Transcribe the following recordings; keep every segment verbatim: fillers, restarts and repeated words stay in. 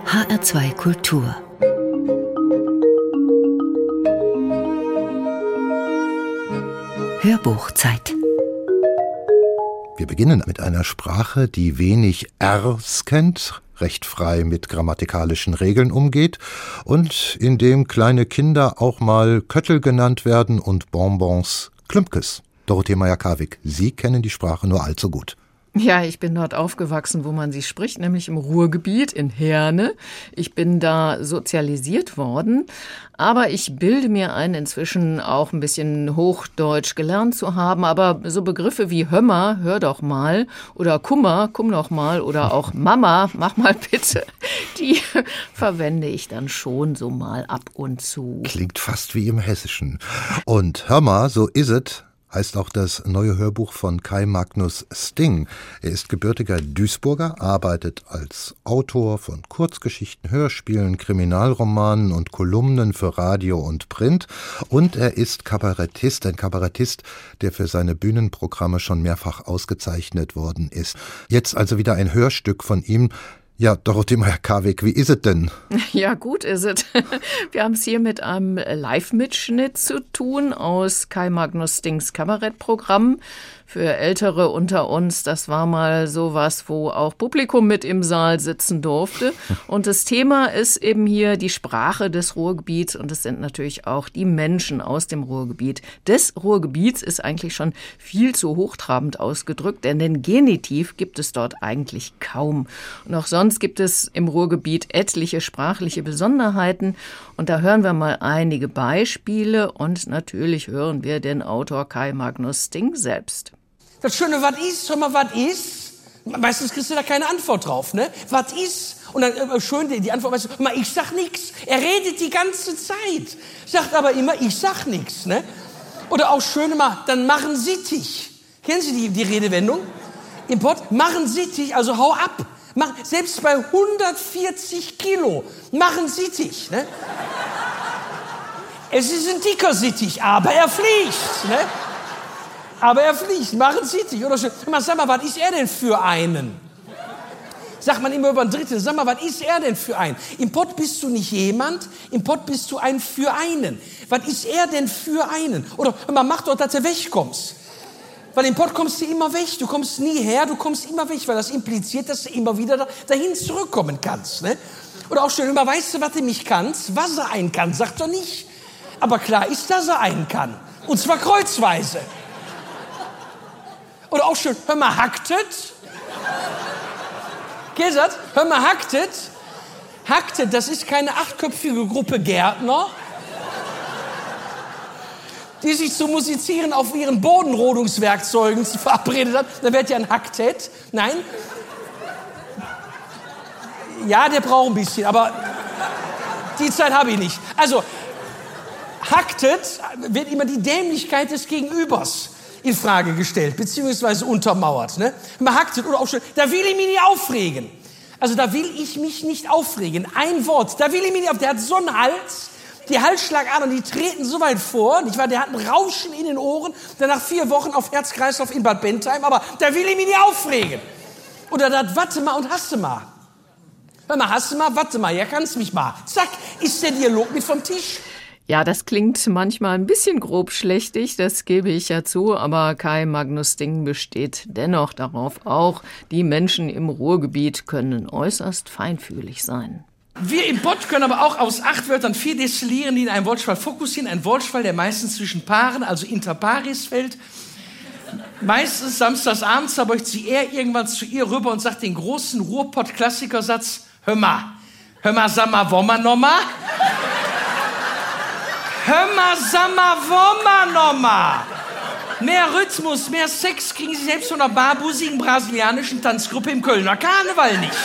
H R zwei Kultur. Hörbuchzeit. Wir beginnen mit einer Sprache, die wenig Rs kennt, recht frei mit grammatikalischen Regeln umgeht und in dem kleine Kinder auch mal Köttel genannt werden und Bonbons Klümpkes. Dorothee Meyer-Karwig, Sie kennen die Sprache nur allzu gut. Ja, ich bin dort aufgewachsen, wo man sie spricht, nämlich im Ruhrgebiet in Herne. Ich bin da sozialisiert worden, aber ich bilde mir ein, inzwischen auch ein bisschen Hochdeutsch gelernt zu haben. Aber so Begriffe wie Hömmer, hör doch mal, oder Kummer, komm doch mal, oder auch Mama, mach mal bitte, die verwende ich dann schon so mal ab und zu. Klingt fast wie im Hessischen. Und hör mal, so is it, heißt auch das neue Hörbuch von Kai Magnus Sting. Er ist gebürtiger Duisburger, arbeitet als Autor von Kurzgeschichten, Hörspielen, Kriminalromanen und Kolumnen für Radio und Print. Und er ist Kabarettist, ein Kabarettist, der für seine Bühnenprogramme schon mehrfach ausgezeichnet worden ist. Jetzt also wieder ein Hörstück von ihm. Ja, Dorothee Meyer-Karwig, wie ist es denn? Ja, gut ist es. Wir haben es hier mit einem Live-Mitschnitt zu tun aus Kai Magnus Stings Kabarettprogramm. Für Ältere unter uns, das war mal sowas, wo auch Publikum mit im Saal sitzen durfte. Und das Thema ist eben hier die Sprache des Ruhrgebiets und es sind natürlich auch die Menschen aus dem Ruhrgebiet. Des Ruhrgebiets ist eigentlich schon viel zu hochtrabend ausgedrückt, denn den Genitiv gibt es dort eigentlich kaum. Und auch sonst gibt es im Ruhrgebiet etliche sprachliche Besonderheiten und da hören wir mal einige Beispiele und natürlich hören wir den Autor Kai Magnus Sting selbst. Das Schöne, was ist, hör mal, was ist? Meistens kriegst du da keine Antwort drauf, ne? Was ist? Und dann äh, schön die, die Antwort, weißt du, hör mal, ich sag nix. Er redet die ganze Zeit, sagt aber immer, ich sag nix, ne? Oder auch schön immer, dann machen Sittich. Kennen Sie die, die Redewendung? Im Pott, machen Sittich, also hau ab. Mach, selbst bei hundertvierzig Kilo, machen Sittich, ne? Es ist ein dicker Sittich, aber er fliegt, ne? Aber er fliegt, machen Sittich. Oder schön. Sag mal, was ist er denn für einen? Sagt man immer über den Dritten. Sag mal, was ist er denn für einen? Im Pott bist du nicht jemand, im Pott bist du ein für einen. Was ist er denn für einen? Oder man macht doch, dass du wegkommst. Weil im Pott kommst du immer weg. Du kommst nie her, du kommst immer weg. Weil das impliziert, dass du immer wieder dahin zurückkommen kannst. Ne? Oder auch schön, immer, weißt du, was du nicht kannst? Was er einen kann, sagt er nicht. Aber klar ist, dass er einen kann. Und zwar kreuzweise. Oder auch schön, hör mal, hacktet. Geht das? Hör mal, hacktet. Hacktet, das ist keine achtköpfige Gruppe Gärtner, die sich zu musizieren auf ihren Bodenrodungswerkzeugen verabredet hat. Da wird ja ein Hacktet. Nein. Ja, der braucht ein bisschen, aber die Zeit habe ich nicht. Also, hacktet wird immer die Dämlichkeit des Gegenübers in Frage gestellt, beziehungsweise untermauert. Ne? Man hacktet oder auch schon, da will ich mich nicht aufregen. Also da will ich mich nicht aufregen. Ein Wort, da will ich mich nicht aufregen. Der hat so einen Hals, die Halsschlagadern, die treten so weit vor. Nicht wahr? Der hat ein Rauschen in den Ohren, dann nach vier Wochen auf Herz-Kreislauf in Bad Bentheim, aber da will ich mich nicht aufregen. Oder das warte mal und hasse mal. Hör mal, hasse mal, warte mal, ja kannst mich mal. Zack, ist der Dialog mit vom Tisch. Ja, das klingt manchmal ein bisschen grobschlächtig, das gebe ich ja zu, aber Kai Magnus Sting besteht dennoch darauf auch, die Menschen im Ruhrgebiet können äußerst feinfühlig sein. Wir im Pott können aber auch aus acht Wörtern vier destillieren, die in einen Wortschwall fokussieren. Ein Wortschwall, der meistens zwischen Paaren, also inter pares fällt. Meistens samstagsabends, da beugt sie eher irgendwann zu ihr rüber und sagt den großen Ruhrpott-Klassikersatz, hör mal, hör mal, sag mal, wollen wir noch mal? Hör mal, sag mal, wollen wir noch mal? Mehr Rhythmus, mehr Sex kriegen sie selbst von einer barbusigen brasilianischen Tanzgruppe im Kölner Karneval nicht.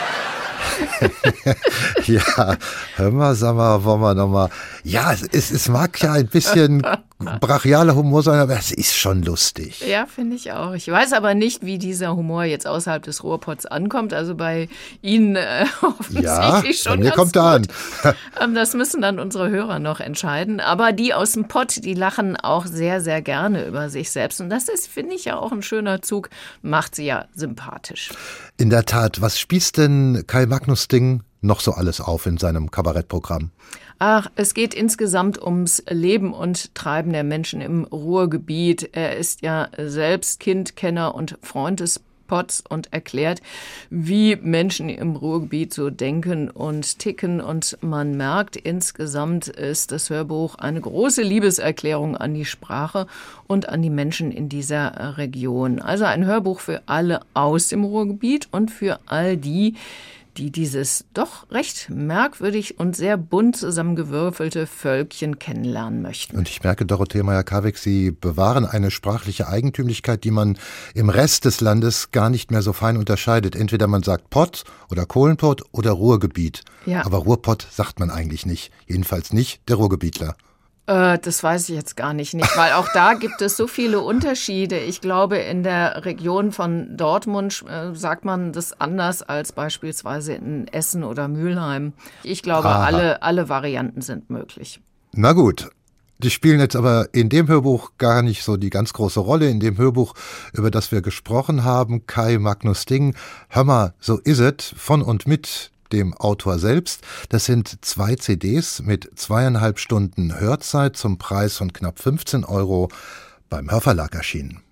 Ja, hör mal, sag mal, wollen wir noch mal. Ja, es, es mag ja ein bisschen brachialer Humor sein, aber es ist schon lustig. Ja, finde ich auch. Ich weiß aber nicht, wie dieser Humor jetzt außerhalb des Ruhrpots ankommt. Also bei Ihnen äh, offensichtlich ja, schon mir ganz kommt gut. er an. ähm, das müssen dann unsere Hörer noch entscheiden. Aber die aus dem Pott, die lachen auch sehr, sehr gerne über sich selbst. Und das ist, finde ich, ja auch ein schöner Zug. Macht sie ja sympathisch. In der Tat, was spießt denn Kai Magnus Sting noch so alles auf in seinem Kabarettprogramm? Ach, es geht insgesamt ums Leben und Treiben der Menschen im Ruhrgebiet. Er ist ja selbst Kind, Kenner und Freund des Potts und erklärt, wie Menschen im Ruhrgebiet so denken und ticken. Und man merkt, insgesamt ist das Hörbuch eine große Liebeserklärung an die Sprache und an die Menschen in dieser Region. Also ein Hörbuch für alle aus dem Ruhrgebiet und für all die, die dieses doch recht merkwürdig und sehr bunt zusammengewürfelte Völkchen kennenlernen möchten. Und ich merke, Dorothea Meyer-Karweg, Sie bewahren eine sprachliche Eigentümlichkeit, die man im Rest des Landes gar nicht mehr so fein unterscheidet. Entweder man sagt Pott oder Kohlenpott oder Ruhrgebiet. Ja. Aber Ruhrpott sagt man eigentlich nicht. Jedenfalls nicht der Ruhrgebietler. Äh, das weiß ich jetzt gar nicht, nicht, weil auch da gibt es so viele Unterschiede. Ich glaube, in der Region von Dortmund äh, sagt man das anders als beispielsweise in Essen oder Mülheim. Ich glaube, alle, alle Varianten sind möglich. Na gut. Die spielen jetzt aber in dem Hörbuch gar nicht so die ganz große Rolle. In dem Hörbuch, über das wir gesprochen haben, Kai Magnus Ding, Hör mal, so is it, von und mit dem Autor selbst. Das sind zwei C Ds mit zweieinhalb Stunden Hörzeit zum Preis von knapp fünfzehn Euro beim Hörverlag erschienen.